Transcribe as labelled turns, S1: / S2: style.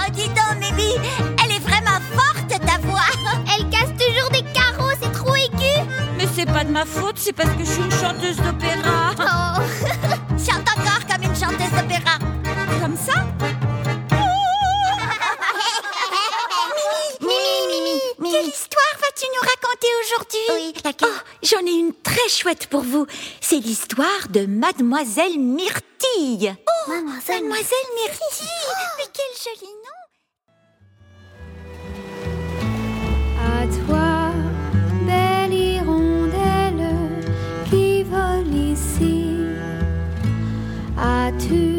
S1: Oh, dis donc, Mimi, elle est vraiment forte, ta voix.
S2: Elle casse toujours des carreaux, c'est trop aigu.
S3: Mais c'est pas de ma faute, c'est parce que je suis une chanteuse d'opéra.
S2: Oh.
S1: Chante encore comme une chanteuse d'opéra.
S3: Comme ça?
S1: Mimi, quelle histoire vas-tu nous raconter aujourd'hui?
S2: Oui, laquelle?
S1: Oh, j'en ai une très chouette pour vous. C'est l'histoire de Mademoiselle Myrtille. Oh, Mademoiselle Myrtille. Mais quel joli nom.
S4: À toi, belle hirondelle qui vole ici, as-tu